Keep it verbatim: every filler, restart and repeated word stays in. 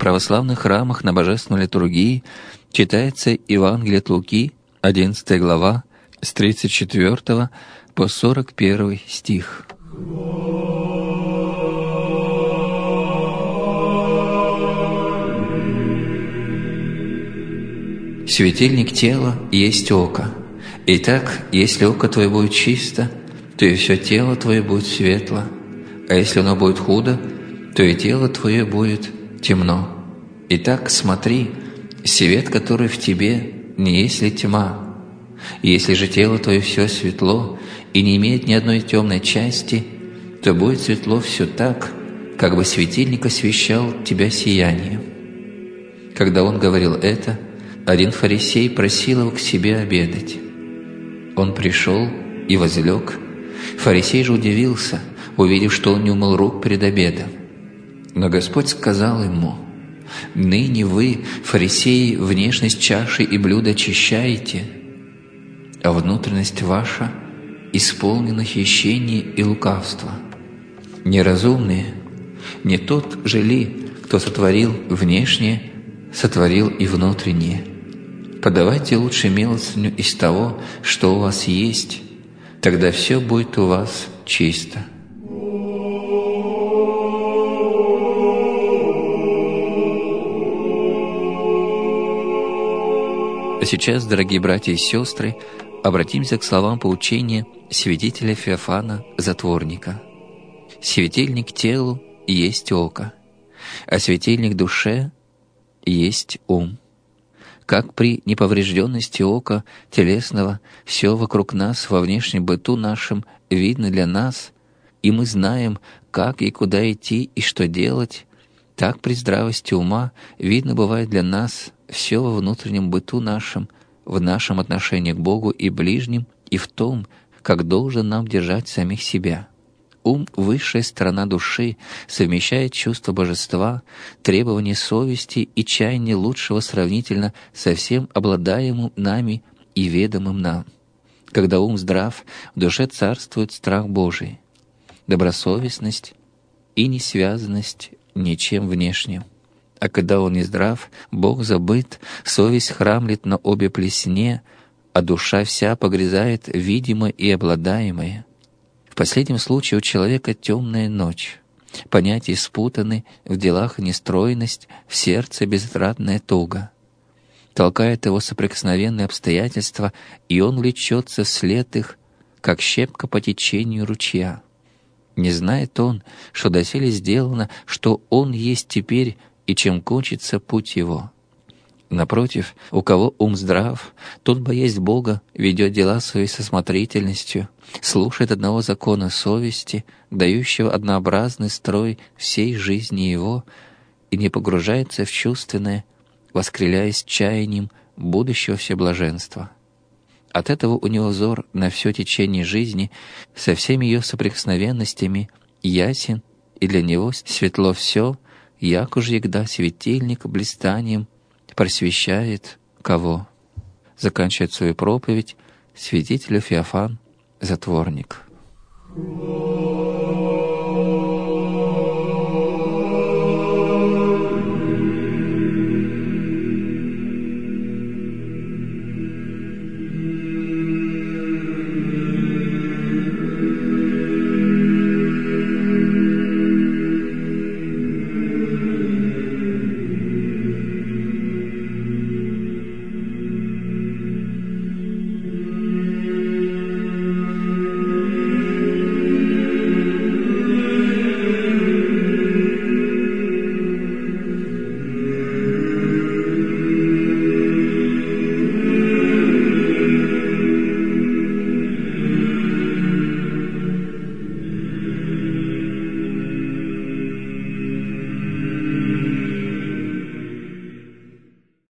православных храмах на божественной литургии читается Евангелие от Луки, одиннадцатая глава, с тридцать четвёртого по сорок первый стих. Светильник тела есть око. Итак, если око твое будет чисто, то и все тело твое будет светло, а если оно будет худо, то и тело твое будет темно. Итак, смотри, свет, который в тебе, не есть ли тьма? Если же тело твое все светло и не имеет ни одной темной части, то будет светло все так, как бы светильник освещал тебя сиянием. Когда он говорил это, один фарисей просил его к себе обедать. Он пришел и возлег. Фарисей же удивился, увидев, что он не умыл рук перед обедом. Но Господь сказал ему: «Ныне вы, фарисеи, внешность чаши и блюда очищаете, а внутренность ваша исполнена хищения и лукавства. Неразумные, не тот же ли, кто сотворил внешнее, сотворил и внутреннее? Подавайте лучше милостыню из того, что у вас есть, тогда все будет у вас чисто». А сейчас, дорогие братья и сестры, обратимся к словам поучения святителя Феофана Затворника. «Светильник телу есть око, а светильник душе есть ум. Как при неповрежденности ока телесного все вокруг нас во внешнем быту нашем видно для нас, и мы знаем, как и куда идти и что делать, так при здравости ума видно бывает для нас все во внутреннем быту нашем, в нашем отношении к Богу и ближним, и в том, как должен нам держать самих себя. Ум — высшая сторона души, совмещает чувство божества, требования совести и чаяние лучшего сравнительно со всем обладаемым нами и ведомым нам. Когда ум здрав, в душе царствует страх Божий, добросовестность и несвязанность ничем внешним. А когда он нездрав, Бог забыт, совесть храмлет на обе плесне, а душа вся погрязает в видимое и обладаемое. В последнем случае у человека темная ночь, понятия спутаны, в делах нестройность, в сердце безотрадная туга. Толкает его соприкосновенные обстоятельства, и он влечется вслед их, как щепка по течению ручья. Не знает он, что доселе сделано, что он есть теперь, и чем кончится путь его. Напротив, у кого ум здрав, тот, боясь Бога, ведет дела своей со смотрительностью, слушает одного закона совести, дающего однообразный строй всей жизни его, и не погружается в чувственное, воскреляясь чаянием будущего всеблаженства. От этого у него взор на все течение жизни со всеми ее соприкосновенностями ясен, и для него светло все, як уж егда светильник блистанием просвещает кого. Заканчивает свою проповедь святитель Феофан Затворник.